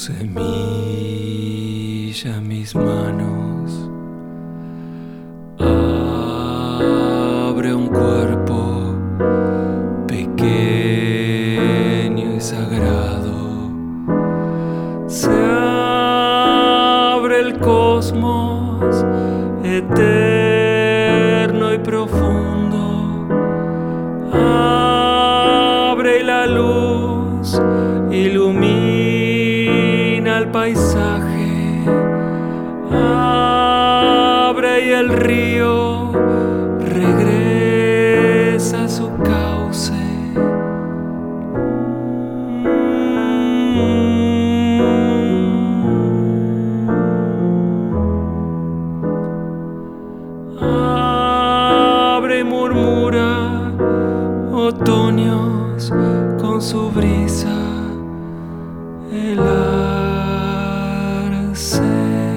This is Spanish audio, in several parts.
semilla mis manos, abre un cuerpo pequeño y sagrado, se abre el cosmos eterno y profundo, abre y la luz ilumina el paisaje, abre y el río regresa a su cauce. Abre y murmura otoños con su brisa, el arce.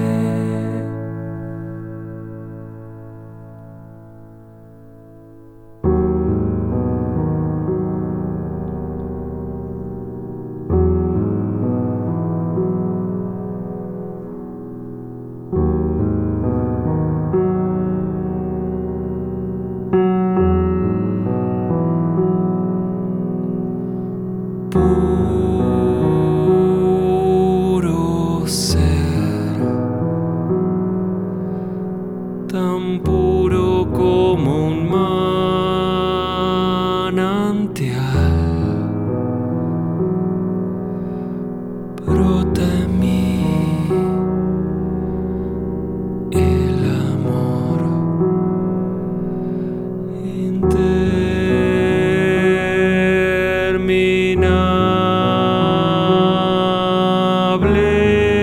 Puro ser, tan puro como un manantial, brota en mí el amor interminable.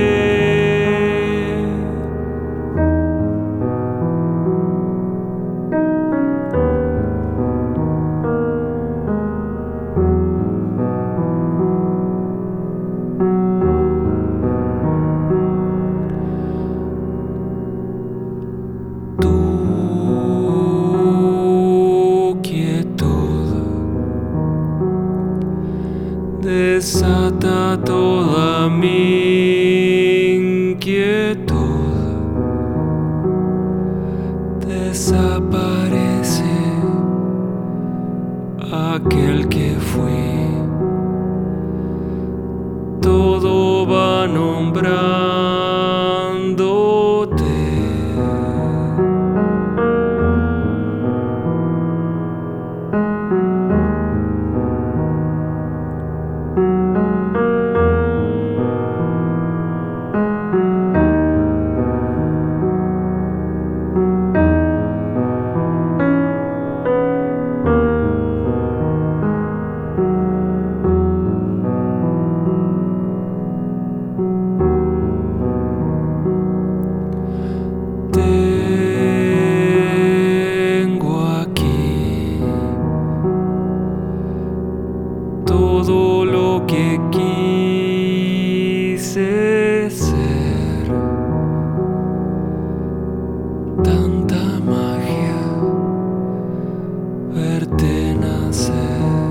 Tu quietud desata toda mi inquietud, desaparece aquel que fui, todo va nombrándote. Tengo aquí todo lo que quise ser, tanta magia verte nacer,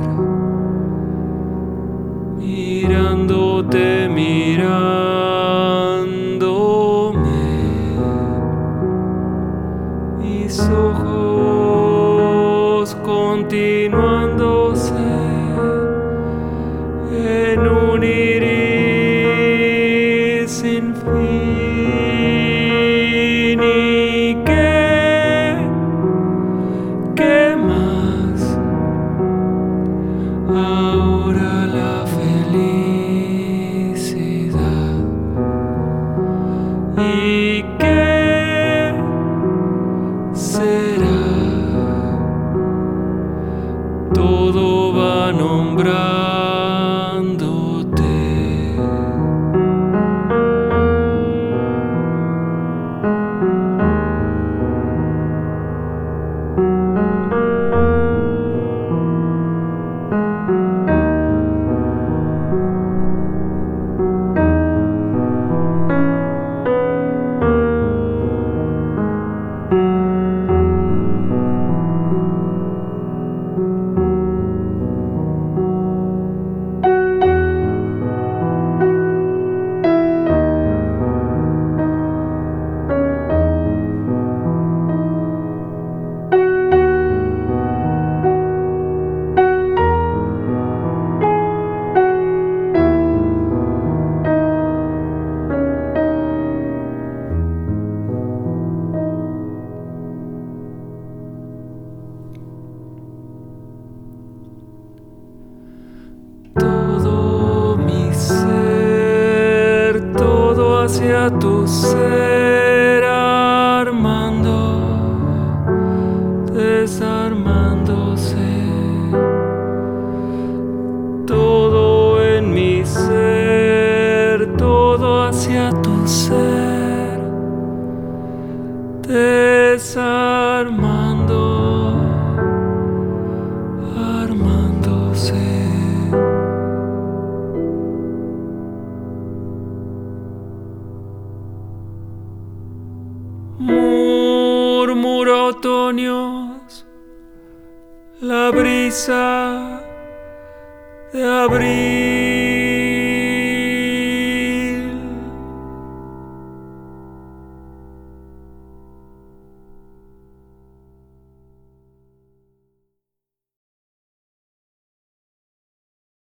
mirándote, mirándome, mis ojos continuándose en un iris sin fin. ¿Y qué más? Ahora la felicidad. ¿Y qué será? Todo va nombrándote. hacia tu ser, armando, desarmándose. Todo en mi ser, todo hacia tu ser, desarmando, armándose. Murmuro otoños, la brisa de abril.